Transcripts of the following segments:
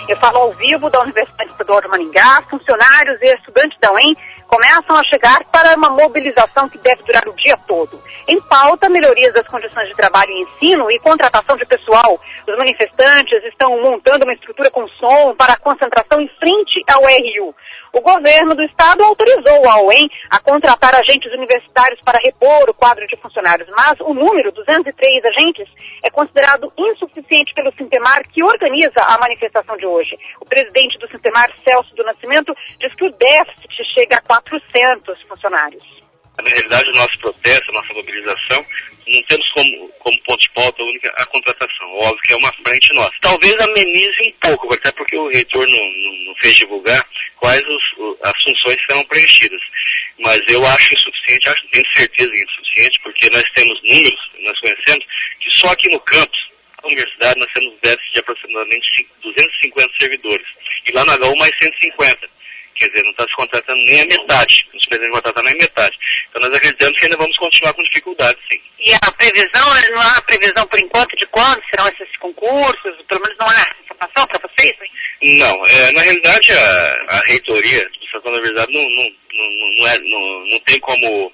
Eu falo ao vivo da Universidade Estadual de Maringá. Funcionários e estudantes da UEM começam a chegar para uma mobilização que deve durar o dia todo. Em pauta, melhorias das condições de trabalho e ensino e contratação de pessoal. Os manifestantes estão montando uma estrutura com som para a concentração em frente ao RU. O governo do estado autorizou a UEM a contratar agentes universitários para repor o quadro de funcionários, mas o número, 203 agentes, é considerado insuficiente pelo Sintemar, que organiza a manifestação de hoje. O presidente do Sintemar, Celso do Nascimento, diz que o déficit chega a 400 funcionários. Na realidade, o nosso protesto, a nossa mobilização, não temos como ponto de pauta única a contratação. Óbvio que é uma frente nossa. Talvez amenize um pouco, até porque o reitor não fez divulgar quais as funções serão preenchidas. Mas eu acho insuficiente, tenho certeza que é insuficiente, porque nós temos números, nós conhecemos, que só aqui no campus, na universidade, nós temos déficit de aproximadamente 250 servidores. E lá na HU mais 150. Quer dizer, não está se contratando nem a metade. Não se pretende contratar nem a metade. Então nós acreditamos que ainda vamos continuar com dificuldades, sim. E a previsão, não há previsão por enquanto de quando serão esses concursos? Pelo menos não há informação para vocês, hein? Não, na realidade a reitoria da administração da universidade não tem como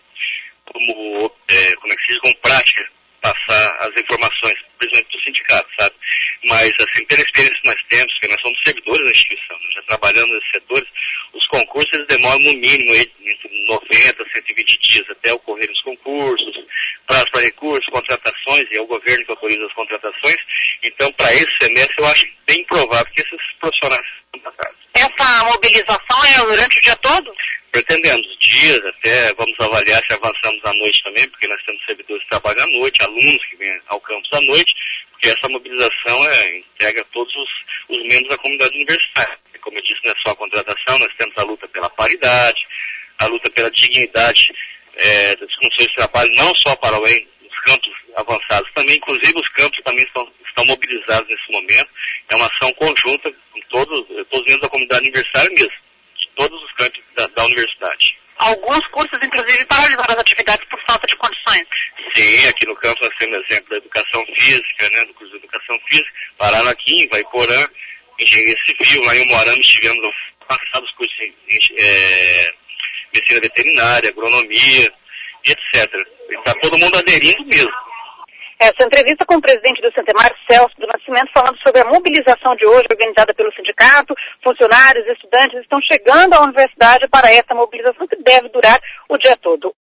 prática passar as informações, principalmente do sindicato, sabe? Mas, assim, pela experiência que nós temos, que nós somos servidores da instituição, nós já trabalhamos nesses setores, os concursos eles demoram no mínimo entre 90 a 120 dias até ocorrerem os concursos, prazo para recursos, contratações, e é o governo que autoriza as contratações. Então, para esse semestre, eu acho bem provável que esses profissionais sejam contratados. Essa mobilização é durante o dia todo? Pretendemos dias, até vamos avaliar se avançamos à noite também, porque nós temos servidores que trabalham à noite, alunos que vêm ao campus à noite, porque essa mobilização integra todos os membros da comunidade universitária. Como eu disse, não é só a contratação, nós temos a luta pela paridade, a luta pela dignidade das condições de trabalho, não só para os campos avançados, também, inclusive os campos também estão mobilizados nesse momento. É uma ação conjunta com todos os membros da comunidade universitária mesmo, de todos os campos da universidade. Alguns cursos, inclusive, paralisaram as atividades por falta de condições. Sim, aqui no campus nós temos exemplo da educação física, né, do curso de educação física, pararam aqui em Vaiporã, engenharia civil, lá em Umuarama tivemos passados cursos de medicina veterinária, agronomia, etc. Está todo mundo aderindo mesmo. Essa entrevista com o presidente do Sintemar, Celso do Nascimento, falando sobre a mobilização de hoje organizada pelo sindicato. Funcionários e estudantes estão chegando à universidade para essa mobilização que deve durar o dia todo.